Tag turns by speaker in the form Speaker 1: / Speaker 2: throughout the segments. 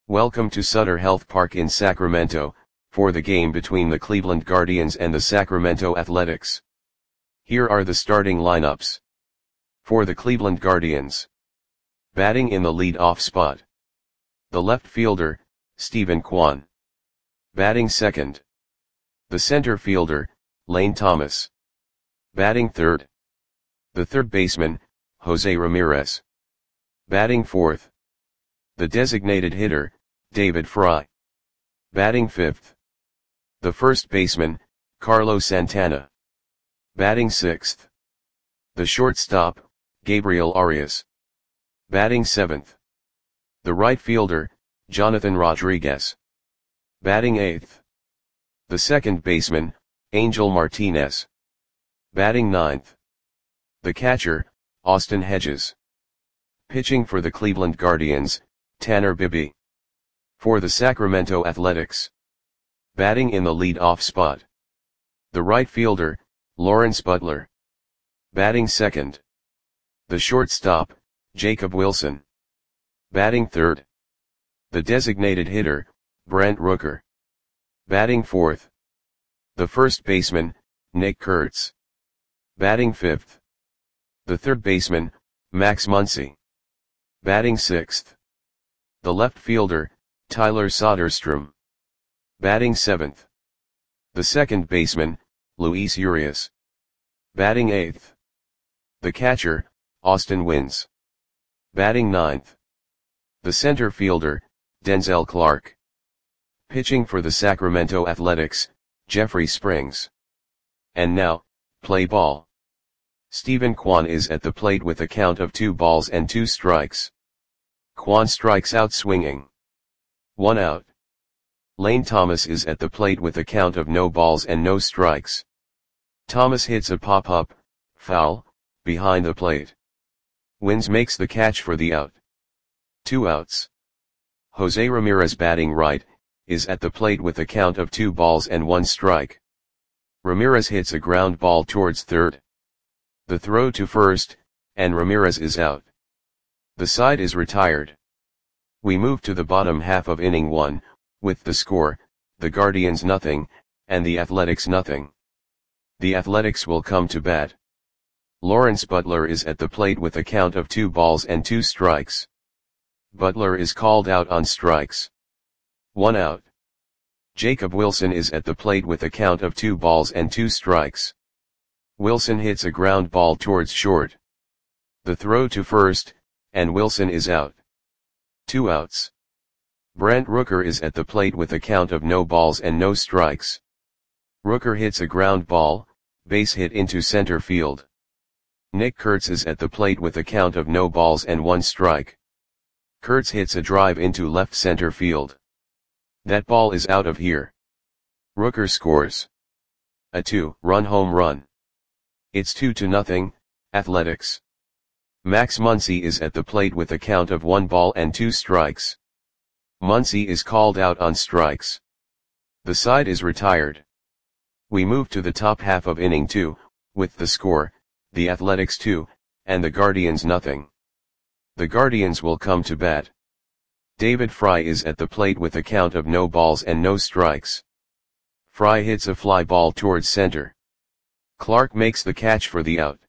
Speaker 1: Welcome to Sutter Health Park in Sacramento, for the game between the Cleveland Guardians and the Sacramento Athletics. Here are the starting lineups. For the Cleveland Guardians. Batting in the lead-off spot. The left fielder, Steven Kwan. Batting second. The center fielder, Lane Thomas. Batting third. The third baseman, Jose Ramirez. Batting fourth. The designated hitter, David Fry. Batting fifth. The first baseman, Carlos Santana. Batting sixth. The shortstop, Gabriel Arias. Batting seventh. The right fielder, Jonathan Rodriguez. Batting eighth. The second baseman, Angel Martinez. Batting ninth. The catcher, Austin Hedges. Pitching for the Cleveland Guardians, Tanner Bibee. For the Sacramento Athletics. Batting in the lead-off spot. The right fielder, Lawrence Butler. Batting second. The shortstop, Jacob Wilson. Batting third. The designated hitter, Brent Rooker. Batting fourth. The first baseman, Nick Kurtz. Batting fifth. The third baseman, Max Muncy. Batting sixth. The left fielder, Tyler Soderstrom. Batting seventh. The second baseman, Luis Urias. Batting eighth. The catcher, Austin Wynns. Batting ninth. The center fielder, Denzel Clark. Pitching for the Sacramento Athletics, Jeffrey Springs. And now, play ball. Steven Kwan is at the plate with a count of 2 balls and 2 strikes. Kwan strikes out swinging. 1 out. Lane Thomas is at the plate with a count of no balls and no strikes. Thomas hits a pop-up, foul, behind the plate. Wynns makes the catch for the out. 2 outs. Jose Ramirez, batting right, is at the plate with a count of 2 balls and 1 strike. Ramirez hits a ground ball towards third. The throw to first, and Ramirez is out. The side is retired. We move to the bottom half of inning 1, with the score, the Guardians nothing, and the Athletics nothing. The Athletics will come to bat. Lawrence Butler is at the plate with a count of 2 balls and 2 strikes. Butler is called out on strikes. 1 out. Jacob Wilson is at the plate with a count of 2 balls and 2 strikes. Wilson hits a ground ball towards short. The throw to first, and Wilson is out. 2 outs. Brent Rooker is at the plate with a count of no balls and no strikes. Rooker hits a ground ball, base hit into center field. Nick Kurtz is at the plate with a count of no balls and 1 strike. Kurtz hits a drive into left center field. That ball is out of here. Rooker scores a 2-run home run. It's 2-0, Athletics. Max Muncy is at the plate with a count of 1 ball and 2 strikes. Muncy is called out on strikes. The side is retired. We move to the top half of inning 2, with the score, the Athletics 2, and the Guardians nothing. The Guardians will come to bat. David Fry is at the plate with a count of no balls and no strikes. Fry hits a fly ball towards center. Clark makes the catch for the out.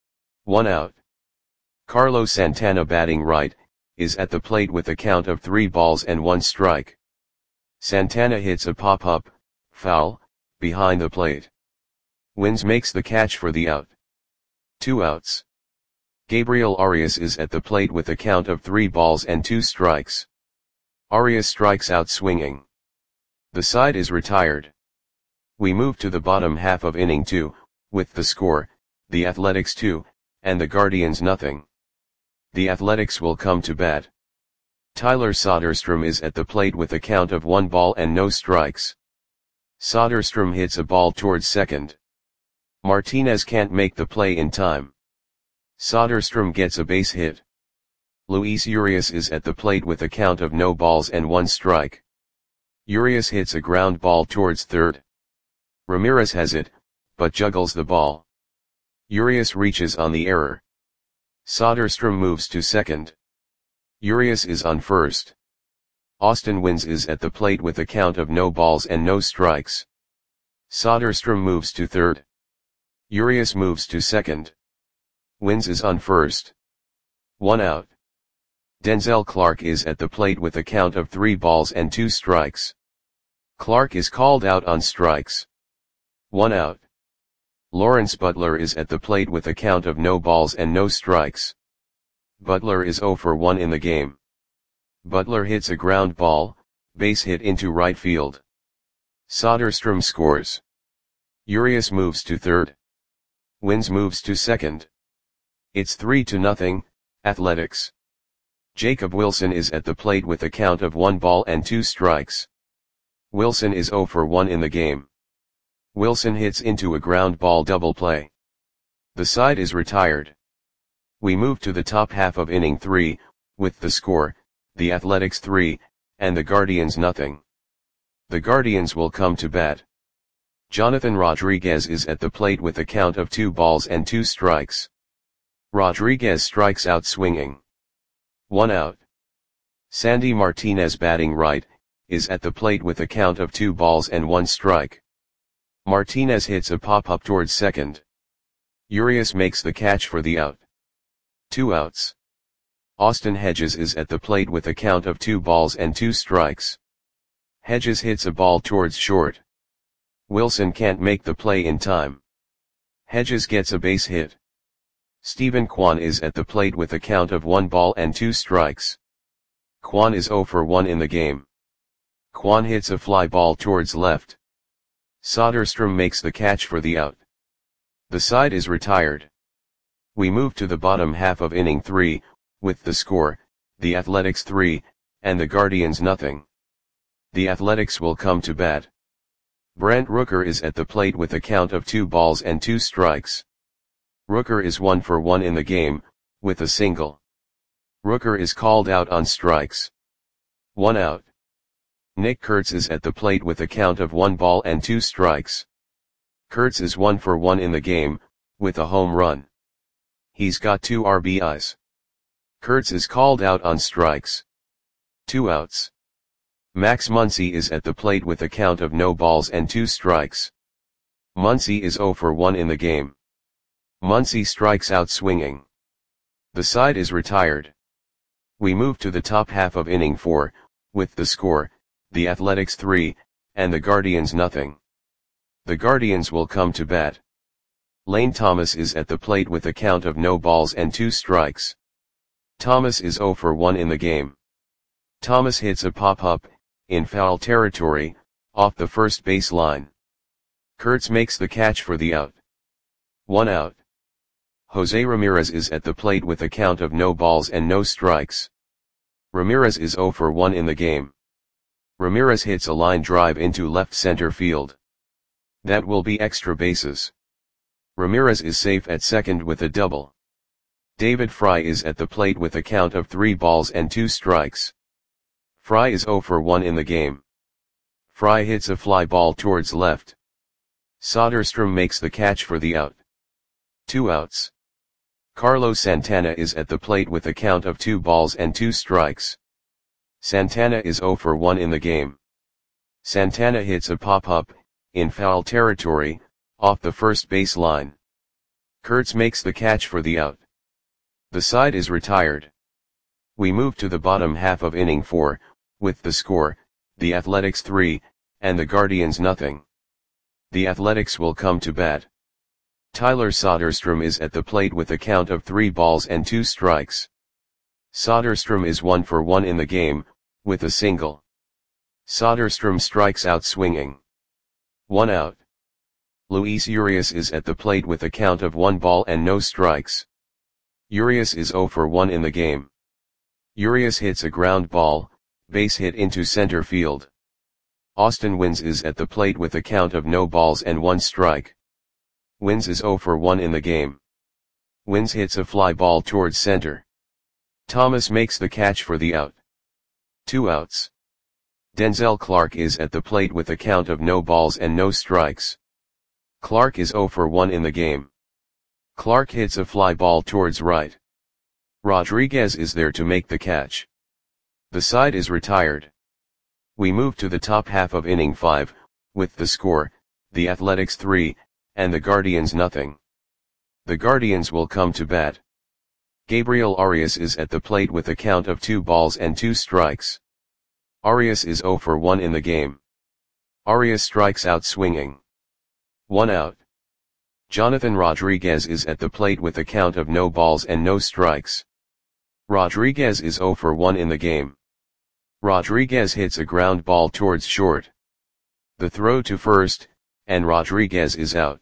Speaker 1: 1 out. Carlos Santana, batting right, is at the plate with a count of 3 balls and 1 strike. Santana hits a pop-up, foul, behind the plate. Wynns makes the catch for the out. 2 outs. Gabriel Arias is at the plate with a count of 3 balls and 2 strikes. Arias strikes out swinging. The side is retired. We move to the bottom half of inning 2, with the score, the Athletics 2, and the Guardians nothing. The Athletics will come to bat. Tyler Soderstrom is at the plate with a count of 1 ball and no strikes. Soderstrom hits a ball towards second. Martinez can't make the play in time. Soderstrom gets a base hit. Luis Urias is at the plate with a count of no balls and 1 strike. Urias hits a ground ball towards third. Ramirez has it, but juggles the ball. Urias reaches on the error. Soderstrom moves to second. Urias is on first. Austin Wins is at the plate with a count of no balls and no strikes. Soderstrom moves to third. Urias moves to second. Wins is on first. 1 out. Denzel Clark is at the plate with a count of 3 balls and 2 strikes. Clark is called out on strikes. 1 out. Lawrence Butler is at the plate with a count of no balls and no strikes. Butler is 0 for 1 in the game. Butler hits a ground ball, base hit into right field. Soderstrom scores. Urias moves to third. Wins moves to second. It's 3-0, Athletics. Jacob Wilson is at the plate with a count of 1 ball and 2 strikes. Wilson is 0 for 1 in the game. Wilson hits into a ground ball double play. The side is retired. We move to the top half of inning 3, with the score, the Athletics 3, and the Guardians nothing. The Guardians will come to bat. Jonathan Rodriguez is at the plate with a count of 2 balls and 2 strikes. Rodriguez strikes out swinging. 1 out. Sandy Martinez batting right, is at the plate with a count of 2 balls and 1 strike. Martinez hits a pop-up towards second. Urias makes the catch for the out. 2 outs. Austin Hedges is at the plate with a count of 2 balls and 2 strikes. Hedges hits a ball towards short. Wilson can't make the play in time. Hedges gets a base hit. Stephen Kwan is at the plate with a count of 1 ball and 2 strikes. Kwan is 0 for 1 in the game. Kwan hits a fly ball towards left. Soderstrom makes the catch for the out. The side is retired. We move to the bottom half of inning 3, with the score, the Athletics 3, and the Guardians nothing. The Athletics will come to bat. Brent Rooker is at the plate with a count of 2 balls and 2 strikes. Rooker is 1 for 1 in the game, with a single. Rooker is called out on strikes. 1 out. Nick Kurtz is at the plate with a count of 1 ball and 2 strikes. Kurtz is 1 for 1 in the game, with a home run. He's got 2 RBIs. Kurtz is called out on strikes. 2 outs. Max Muncy is at the plate with a count of no balls and 2 strikes. Muncy is 0 for 1 in the game. Muncy strikes out swinging. The side is retired. We move to the top half of inning 4, with the score, the Athletics 3, and the Guardians nothing. The Guardians will come to bat. Lane Thomas is at the plate with a count of no balls and 2 strikes. Thomas is 0 for 1 in the game. Thomas hits a pop-up, in foul territory, off the first base line. Kurtz makes the catch for the out. 1 out. Jose Ramirez is at the plate with a count of no balls and no strikes. Ramirez is 0 for 1 in the game. Ramirez hits a line drive into left center field. That will be extra bases. Ramirez is safe at second with a double. David Fry is at the plate with a count of 3 balls and 2 strikes. Fry is 0 for 1 in the game. Fry hits a fly ball towards left. Soderstrom makes the catch for the out. 2 outs. Carlos Santana is at the plate with a count of 2 balls and 2 strikes. Santana is 0 for 1 in the game. Santana hits a pop-up, in foul territory, off the first base line. Kurtz makes the catch for the out. The side is retired. We move to the bottom half of inning 4, with the score, the Athletics 3, and the Guardians nothing. The Athletics will come to bat. Tyler Soderstrom is at the plate with a count of 3 balls and 2 strikes. Soderstrom is 1 for 1 in the game, with a single. Soderstrom strikes out swinging. 1 out. Luis Urias is at the plate with a count of 1 ball and no strikes. Urias is 0 for 1 in the game. Urias hits a ground ball, base hit into center field. Austin Wins is at the plate with a count of no balls and 1 strike. Wins is 0 for 1 in the game. Wins hits a fly ball towards center. Thomas makes the catch for the out. 2 outs. Denzel Clark is at the plate with a count of no balls and no strikes. Clark is 0 for 1 in the game. Clark hits a fly ball towards right. Rodriguez is there to make the catch. The side is retired. We move to the top half of inning 5, with the score, the Athletics 3, and the Guardians nothing. The Guardians will come to bat. Gabriel Arias is at the plate with a count of 2 balls and 2 strikes. Arias is 0 for 1 in the game. Arias strikes out swinging. 1 out. Jonathan Rodriguez is at the plate with a count of no balls and no strikes. Rodriguez is 0 for 1 in the game. Rodriguez hits a ground ball towards short. The throw to first, and Rodriguez is out.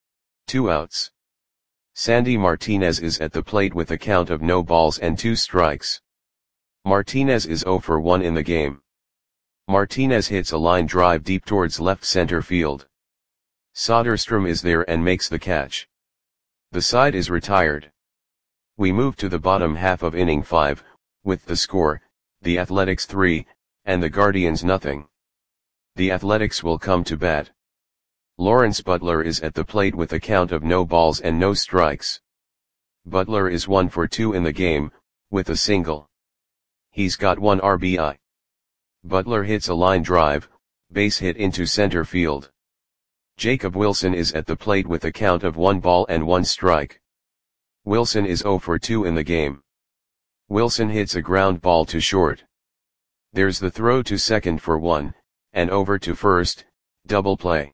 Speaker 1: 2 outs. Sandy Martinez is at the plate with a count of no balls and 2 strikes. Martinez is 0 for 1 in the game. Martinez hits a line drive deep towards left center field. Soderstrom is there and makes the catch. The side is retired. We move to the bottom half of inning 5, with the score, the Athletics 3, and the Guardians nothing. The Athletics will come to bat. Lawrence Butler is at the plate with a count of no balls and no strikes. Butler is 1 for 2 in the game, with a single. He's got 1 RBI. Butler hits a line drive, base hit into center field. Jacob Wilson is at the plate with a count of 1 ball and 1 strike. Wilson is 0 for 2 in the game. Wilson hits a ground ball to short. There's the throw to second for 1, and over to first, double play.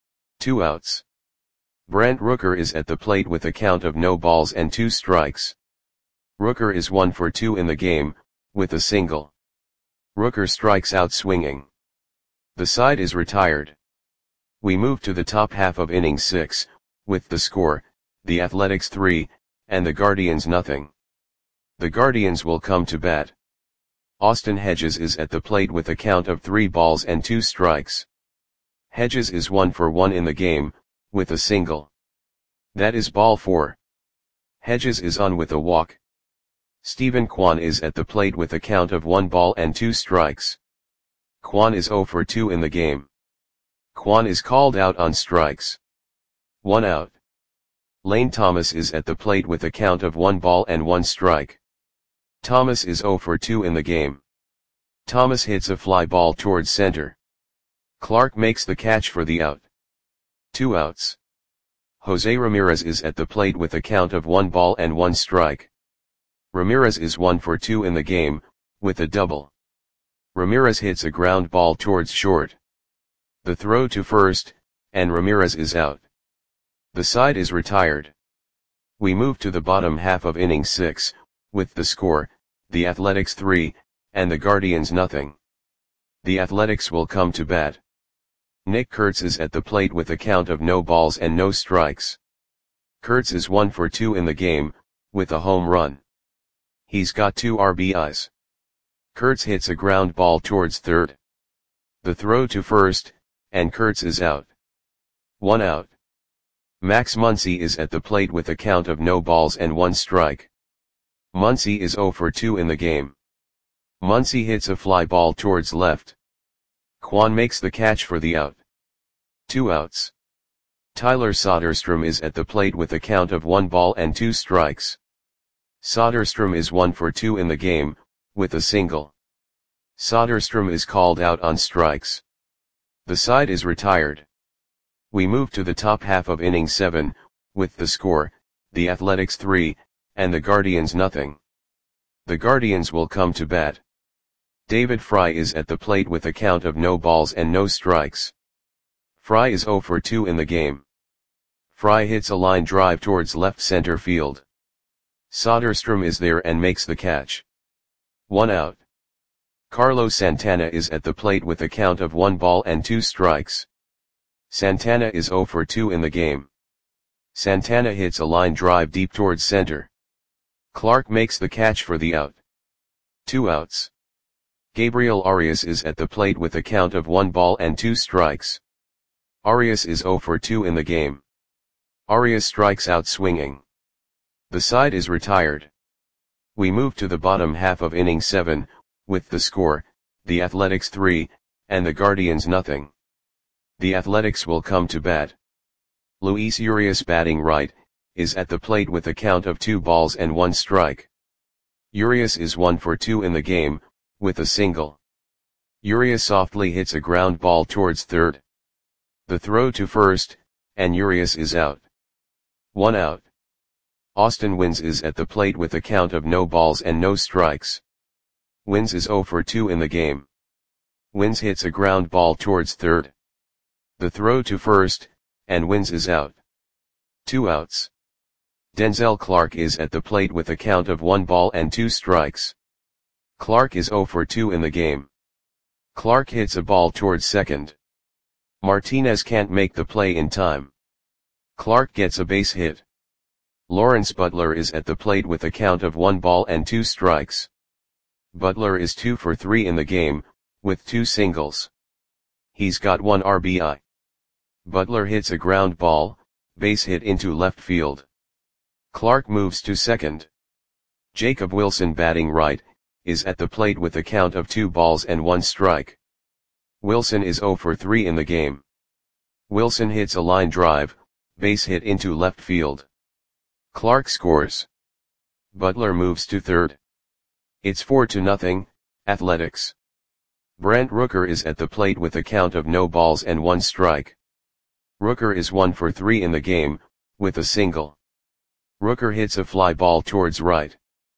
Speaker 1: 2 outs. Brent Rooker is at the plate with a count of no balls and 2 strikes. Rooker is 1 for 2 in the game, with a single. Rooker strikes out swinging. The side is retired. We move to the top half of inning 6, with the score, the Athletics 3, and the Guardians nothing. The Guardians will come to bat. Austin Hedges is at the plate with a count of 3 balls and 2 strikes. Hedges is 1 for 1 in the game, with a single. That is ball 4. Hedges is on with a walk. Stephen Kwan is at the plate with a count of 1 ball and 2 strikes. Kwan is 0 for 2 in the game. Kwan is called out on strikes. 1 out. Lane Thomas is at the plate with a count of 1 ball and 1 strike. Thomas is 0 for 2 in the game. Thomas hits a fly ball towards center. Clark makes the catch for the out. 2 outs. Jose Ramirez is at the plate with a count of 1 ball and 1 strike. Ramirez is 1 for 2 in the game, with a double. Ramirez hits a ground ball towards short. The throw to first, and Ramirez is out. The side is retired. We move to the bottom half of inning 6, with the score, the Athletics 3, and the Guardians nothing. The Athletics will come to bat. Nick Kurtz is at the plate with a count of no balls and no strikes. Kurtz is 1 for 2 in the game, with a home run. He's got 2 RBIs. Kurtz hits a ground ball towards third. The throw to first, and Kurtz is out. 1 out. Max Muncy is at the plate with a count of no balls and 1 strike. Muncy is 0 for 2 in the game. Muncy hits a fly ball towards left. Kwan makes the catch for the out. 2 outs. Tyler Soderstrom is at the plate with a count of 1 ball and 2 strikes. Soderstrom is 1 for 2 in the game, with a single. Soderstrom is called out on strikes. The side is retired. We move to the top half of inning 7, with the score, the Athletics 3, and the Guardians nothing. The Guardians will come to bat. David Fry is at the plate with a count of no balls and no strikes. Fry is 0 for 2 in the game. Fry hits a line drive towards left center field. Soderstrom is there and makes the catch. 1 out. Carlos Santana is at the plate with a count of 1 ball and 2 strikes. Santana is 0 for 2 in the game. Santana hits a line drive deep towards center. Clark makes the catch for the out. 2 outs. Gabriel Arias is at the plate with a count of 1 ball and 2 strikes. Arias is 0 for 2 in the game. Arias strikes out swinging. The side is retired. We move to the bottom half of inning 7, with the score, the Athletics 3, and the Guardians nothing. The Athletics will come to bat. Luis Urias, batting right, is at the plate with a count of 2 balls and 1 strike. Urias is 1 for 2 in the game, with a single. Urias softly hits a ground ball towards third. The throw to first, and Urias is out. 1 out. Austin Wins is at the plate with a count of no balls and no strikes. Wins is 0 for 2 in the game. Wins hits a ground ball towards third. The throw to first, and Wins is out. 2 outs. Denzel Clark is at the plate with a count of 1 ball and 2 strikes. Clark is 0 for 2 in the game. Clark hits a ball towards second. Martinez can't make the play in time. Clark gets a base hit. Lawrence Butler is at the plate with a count of 1 ball and 2 strikes. Butler is 2 for 3 in the game, with 2 singles. He's got 1 RBI. Butler hits a ground ball, base hit into left field. Clark moves to second. Jacob Wilson, batting right, is at the plate with a count of 2 balls and 1 strike. Wilson is 0 for 3 in the game. Wilson hits a line drive, base hit into left field. Clark scores. Butler moves to third. It's 4-0, Athletics. Brent Rooker is at the plate with a count of no balls and 1 strike. Rooker is 1 for 3 in the game, with a single. Rooker hits a fly ball towards right.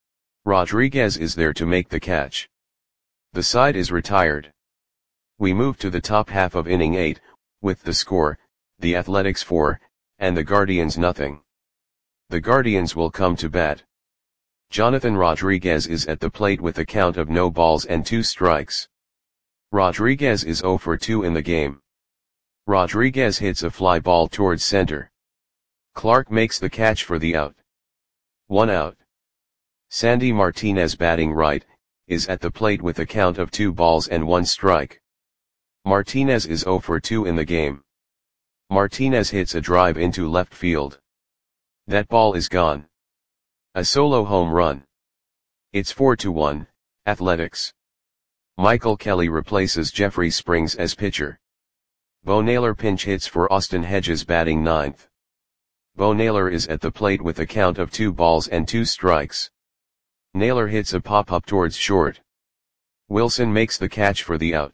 Speaker 1: Rodriguez is there to make the catch. The side is retired. We move to the top half of inning 8, with the score, the Athletics 4, and the Guardians nothing. The Guardians will come to bat. Jonathan Rodriguez is at the plate with a count of no balls and 2 strikes. Rodriguez is 0 for 2 in the game. Rodriguez hits a fly ball towards center. Clark makes the catch for the out. 1 out. Sandy Martinez, batting right, is at the plate with a count of 2 balls and 1 strike. Martinez is 0 for 2 in the game. Martinez hits a drive into left field. That ball is gone. A solo home run. It's 4-1, Athletics. Michael Kelly replaces Jeffrey Springs as pitcher. Bo Naylor pinch hits for Austin Hedges, batting ninth. Bo Naylor is at the plate with a count of 2 balls and 2 strikes. Naylor hits a pop-up towards short. Wilson makes the catch for the out.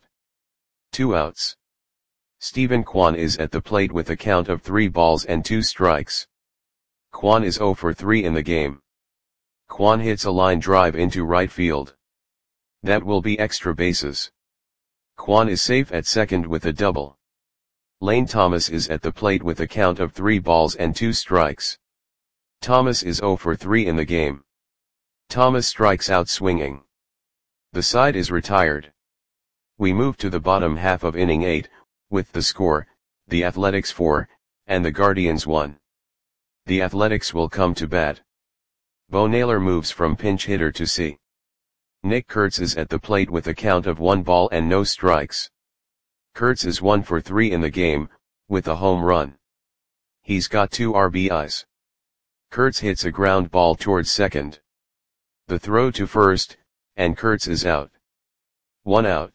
Speaker 1: 2 outs. Stephen Kwan is at the plate with a count of 3 balls and 2 strikes. Kwan is 0 for 3 in the game. Kwan hits a line drive into right field. That will be extra bases. Kwan is safe at second with a double. Lane Thomas is at the plate with a count of 3 balls and 2 strikes. Thomas is 0 for 3 in the game. Thomas strikes out swinging. The side is retired. We move to the bottom half of inning 8, with the score, the Athletics 4, and the Guardians 1. The Athletics will come to bat. Bo Naylor moves from pinch hitter to C. Nick Kurtz is at the plate with a count of 1 ball and no strikes. Kurtz is 1 for 3 in the game, with a home run. He's got 2 RBIs. Kurtz hits a ground ball towards second. The throw to first, and Kurtz is out. 1 out.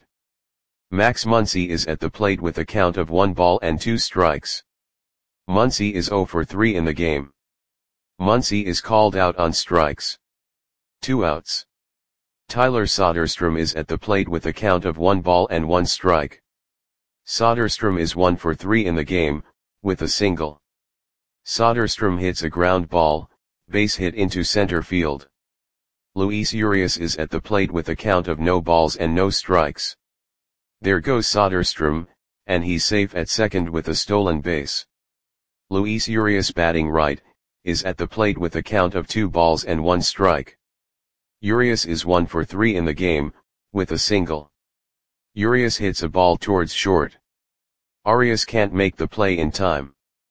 Speaker 1: Max Muncy is at the plate with a count of 1 ball and 2 strikes. Muncy is 0 for 3 in the game. Muncy is called out on strikes. 2 outs. Tyler Soderstrom is at the plate with a count of 1 ball and 1 strike. Soderstrom is 1 for 3 in the game, with a single. Soderstrom hits a ground ball, base hit into center field. Luis Urias is at the plate with a count of no balls and no strikes. There goes Soderstrom, and he's safe at second with a stolen base. Luis Urias, batting right, is at the plate with a count of 2 balls and 1 strike. Urias is 1 for 3 in the game, with a single. Urias hits a ball towards short. Arias can't make the play in time.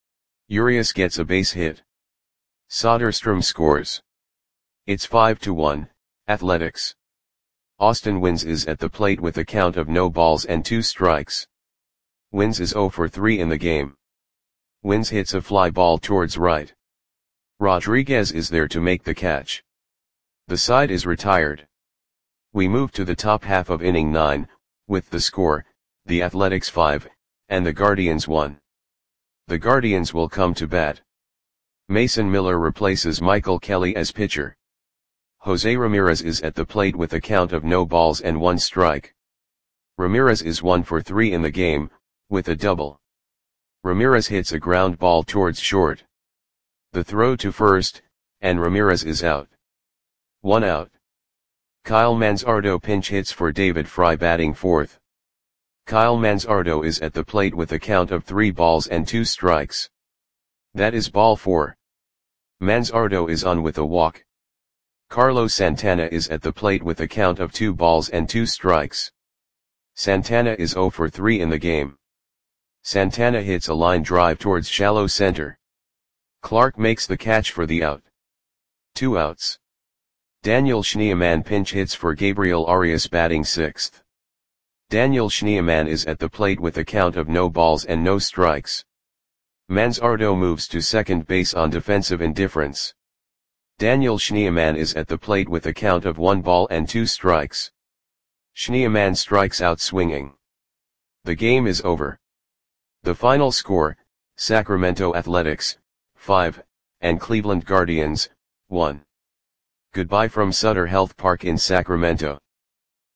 Speaker 1: Urias gets a base hit. Soderstrom scores. It's 5-1, Athletics. Austin Wins is at the plate with a count of no balls and 2 strikes. Wins is 0 for 3 in the game. Wins hits a fly ball towards right. Rodriguez is there to make the catch. The side is retired. We move to the top half of inning 9, with the score, the Athletics 5, and the Guardians 1. The Guardians will come to bat. Mason Miller replaces Michael Kelly as pitcher. Jose Ramirez is at the plate with a count of no balls and 1 strike. Ramirez is 1 for 3 in the game, with a double. Ramirez hits a ground ball towards short. The throw to first, and Ramirez is out. 1 out. Kyle Manzardo pinch hits for David Fry batting fourth. Kyle Manzardo is at the plate with a count of 3 balls and 2 strikes. That is ball 4. Manzardo is on with a walk. Carlos Santana is at the plate with a count of 2 balls and 2 strikes. Santana is 0 for 3 in the game. Santana hits a line drive towards shallow center. Clark makes the catch for the out. 2 outs. Daniel Schneemann pinch hits for Gabriel Arias batting sixth. Daniel Schneemann is at the plate with a count of no balls and no strikes. Manzardo moves to second base on defensive indifference. Daniel Schneemann is at the plate with a count of 1 ball and 2 strikes. Schneemann strikes out swinging. The game is over. The final score, Sacramento Athletics, 5, and Cleveland Guardians, 1. Goodbye from Sutter Health Park in Sacramento.